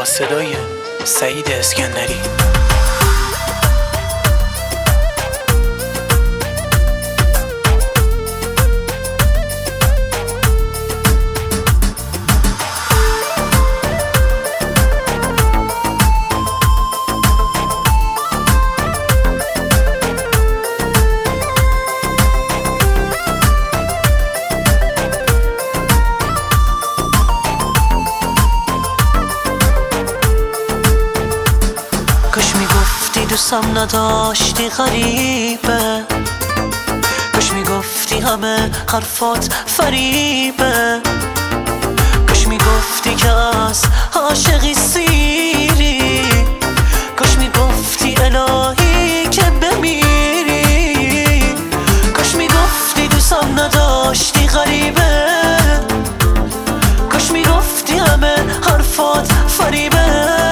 با صدای سعید اسکندری. کاش میگفتی دوستم نداشتی غریبه، کاش میگفتی همه حرفات فریبه، کاش میگفتی که از عاشقی سیری، کاش میگفتی الهی که بمیری، کاش میگفتی دوستم نداشتی غریبه، کاش میگفتی همه حرفات فریبه،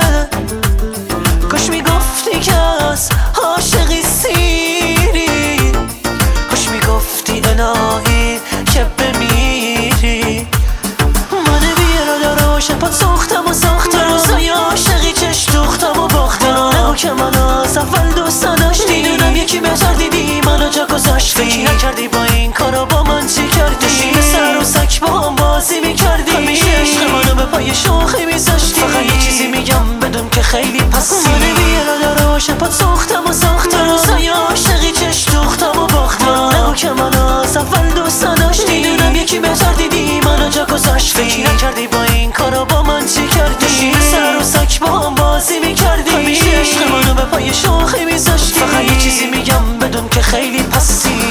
کاش میگفتی که از عاشقی سیری، کاش میگفتی الهی که بمیری. من بیاراده روش پات ساختم و ساختم روزای عاشقی چش دوختم و باختم. نگو که منو از اول دوست نداشتی، میدونم یکی بهتر دیدی منو جا گذاشتی. فکر نکردی با این کارا با من چی کردی، به سر و سک با هم بازی میکردی، همیشه عشق منو به پای شوخی میذاشتی. فقط یه چیزی میگم بدون که خیلی پسی، من بیاراده روش پات ساختم و ساختم روزای عاشقی چش دوختم و باختم. نگو که منو از اول دوست نداشتی، میدونم یکی بهتر دیدی منو جا گذاشتی. فکر نکردی با این کارا با من چی کردی، به سر و سک با هم بازی میکردی، همیشه عشق منو به پای شوخی میذاشتی. فقط یه چیزی میگم بدون که خیلی پسی.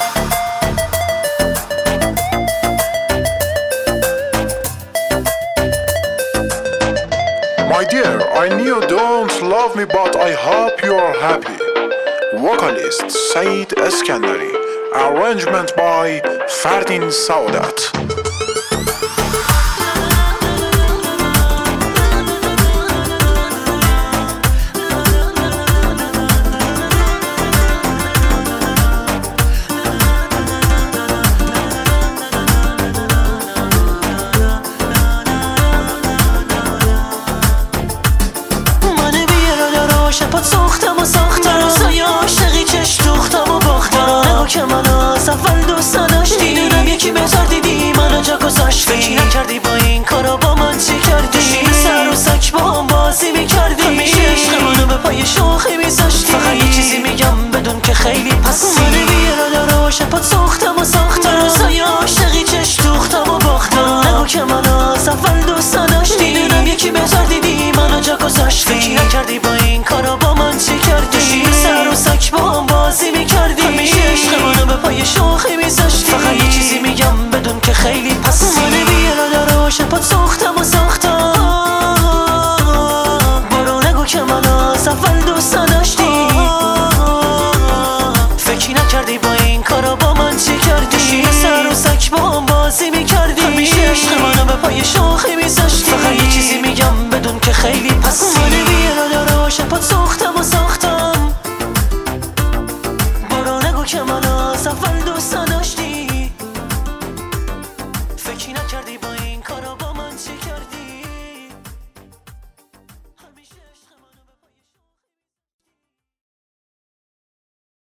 My dear, I knew you don't love me, but I hope you are happy. Vocalist Said Eskandari. Arrangement by Fardin Saudat. پات ساختم و ساختم روزای عاشقی چش دوختم و باختم. نگو که منو از اول دوست نداشتی، میدونم یکی بهتر دیدی منو جا گذاشتی. فکر نکردی با این کارا با من چی کردی، به سر و سک با هم بازی میکردی، همیشه عشق منو به پای شوخی میذاشتی. فقط یه چیزی میگم بدون که خیلی پسی، من بیاراده روش پات ساختم و ساختم روزای عاشقی چش دوختم و باختم. نگو که منو از اول دوست نداشتی، میدونم یکی بهتر دیدی منو جا گذاشتی. فکر نکردی با این کارا با من چی کردی، به سر و سک با هم بازی میکردی، همیشه عشق منو به پای شوخی میذاشتی. فقط یه چیزی میگم بدون که خیلی پسی، من بیاراده روش پات ساختم و ساختم. برو نگو که منو از اول دوست نداشتی، فکر نکردی با این کارا با من چی کردی، به سر و سک با هم بازی میکردی، همیشه عشق منو به پای شوخی